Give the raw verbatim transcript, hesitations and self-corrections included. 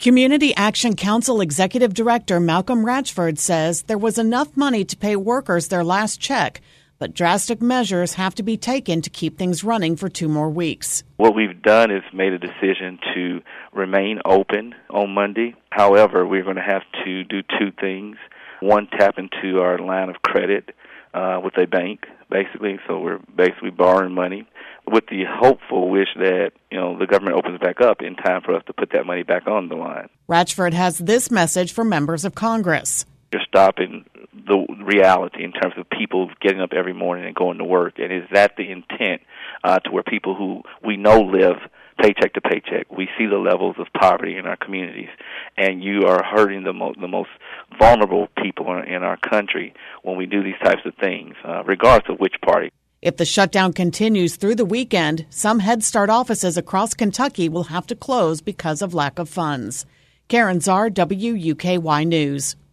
Community Action Council Executive Director Malcolm Ratchford says there was enough money to pay workers their last check, but drastic measures have to be taken to keep things running for two more weeks. What we've done is made a decision to remain open on Monday. However, we're going to have to do two things. One, tap into our line of credit uh, with a bank, basically. So we're basically borrowing money with the hopeful wish that, you know, the government opens back up in time for us to put that money back on the line. Ratchford has this message for members of Congress. You're stopping the reality in terms of people getting up every morning and going to work. And is that the intent uh, to where people who we know live paycheck to paycheck? We see the levels of poverty in our communities, and you are hurting the, mo- the most vulnerable people in, in our country when we do these types of things, uh, regardless of which party. If the shutdown continues through the weekend, some Head Start offices across Kentucky will have to close because of lack of funds. Karen Czar, W U K Y News.